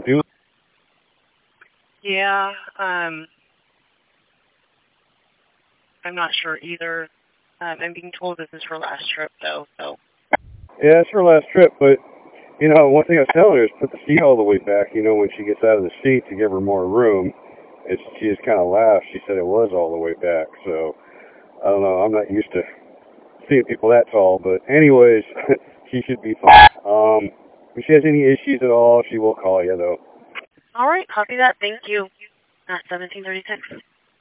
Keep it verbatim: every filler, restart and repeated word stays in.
do. Yeah, um, I'm not sure either. Um, I'm being told this is her last trip, though, so. Yeah, it's her last trip, but, you know, one thing I was telling her is put the seat all the way back, you know, when she gets out of the seat to give her more room. And she just kind of laughed. She said it was all the way back, so I don't know. I'm not used to seeing people that tall, but anyways, she should be fine. Um, if she has any issues at all, she will call you, though. All right, copy that. Thank you. At seventeen thirty-six.